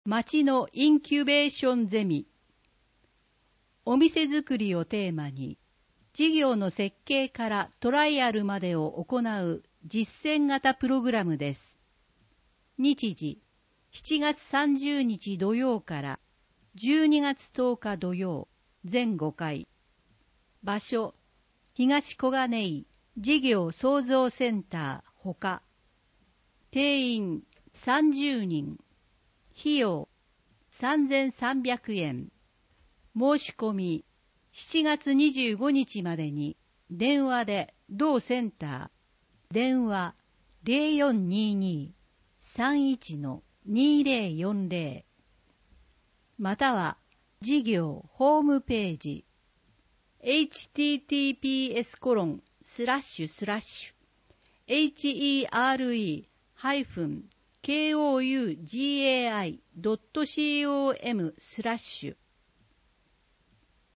町のインキュベーションゼミ。お店作りをテーマに、事業の設計からトライアルまでを行う実践型プログラムです。日時、7月30日土曜から12月10日土曜、全5回。場所、東小金井事業創造センターほか。定員30人。費用3300円。申し込み7月25日までに電話で同センター、電話 0422-31-2040 または事業ホームページ https://here-kougai.com/